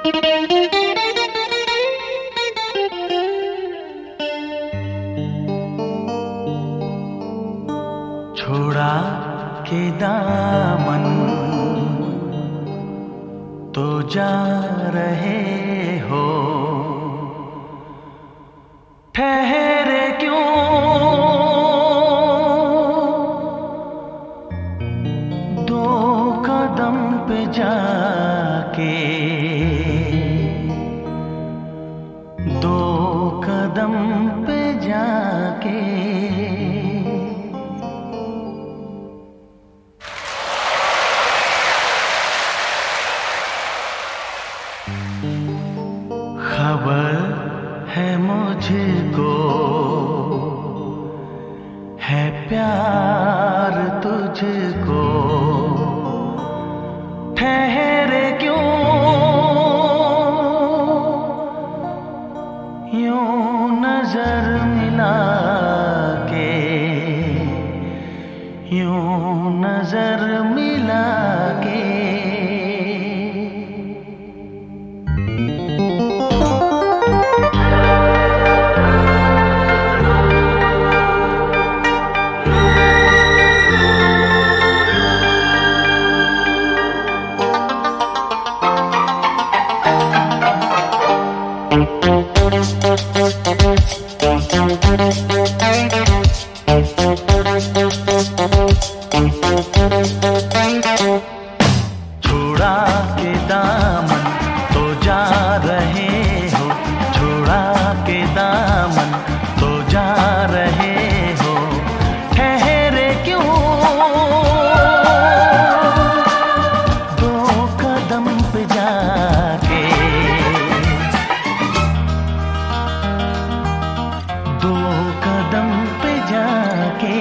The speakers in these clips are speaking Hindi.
छोड़ा के दामन तो जा रहे हो, ठहरे क्यों दो कदम पे जाके, दो कदम पे जाके। खबर है मुझको है प्यार तुझको, ठहरे क्यों यूं नजर मिला के, यूं नजर मिला के। छोड़ा के दामन तो जा रहे हो, छोड़ा के दामन तो जा रहे हो, ठहरे क्यों दो कदम पे जाके, दो कदम पे जाके।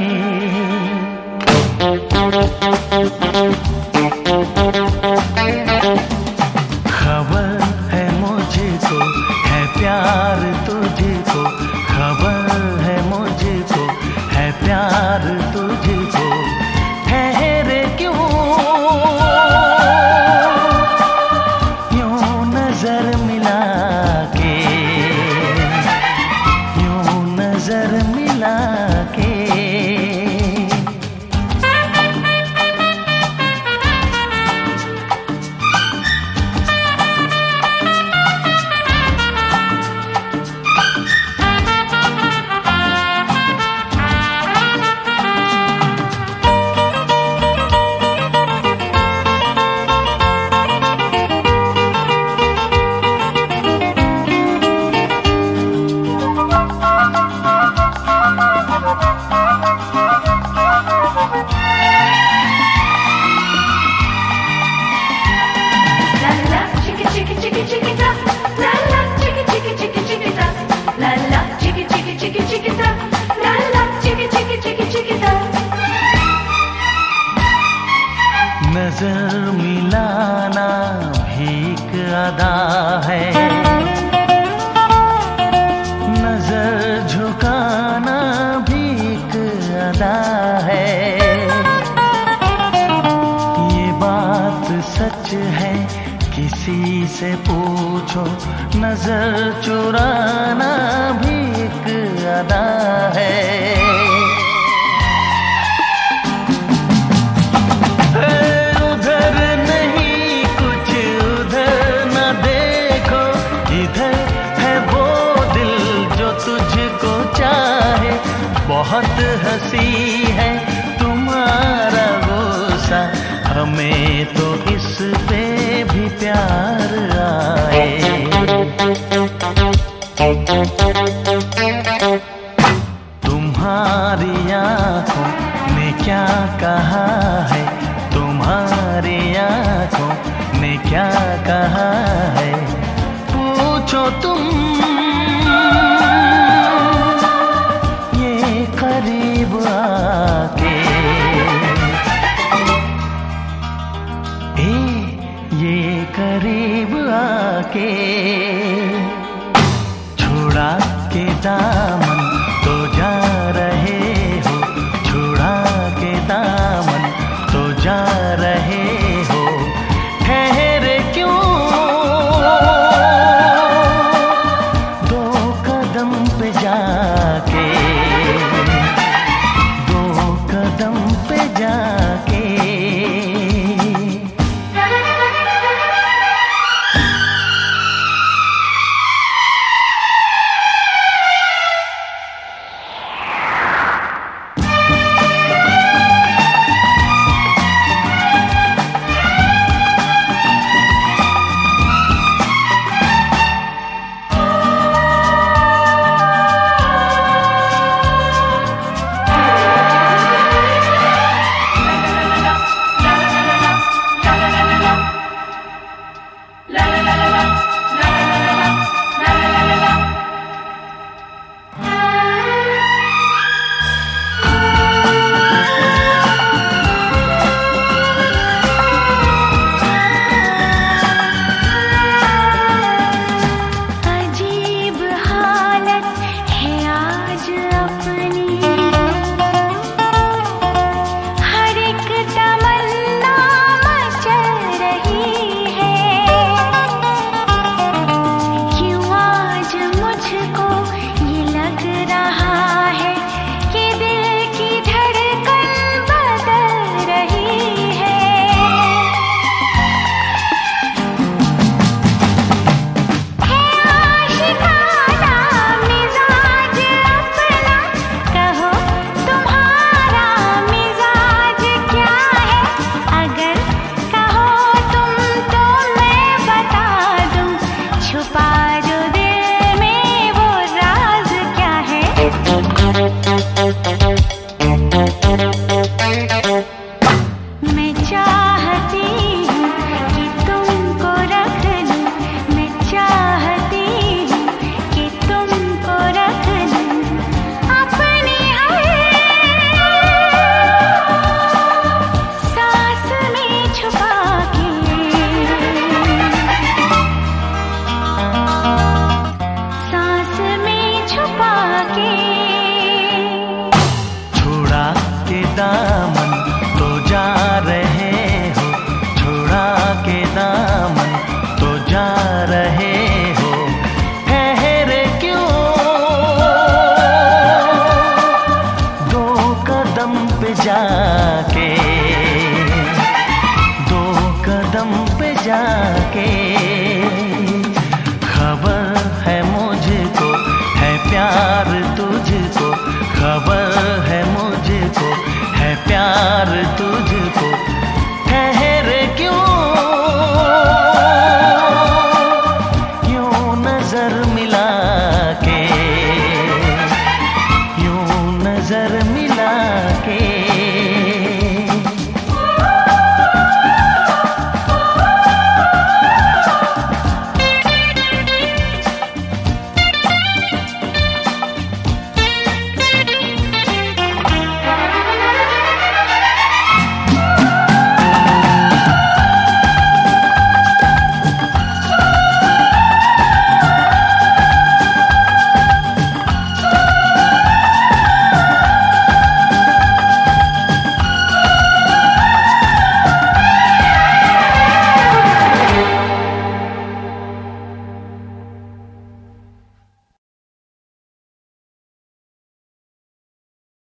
खबर है मुझको है प्यार तुझको, खबर है मुझको है प्यार तुझको, ठहरे क्यों यूं नजर मिला के, यूं नजर मिला के। नजर मिलाना भीख अदा है, नजर झुकाना भीख अदा है। ये बात सच है किसी से पूछो, नजर चुराना भीख अदा है। बहुत हंसी है तुम्हारा गुस्सा, हमें तो इस पे भी प्यार आए। तुम्हारी आंखों ने क्या कहा है, तुम्हारी आंखों ने क्या कहा है, पूछो तुम करीब आके। ये करीब आके।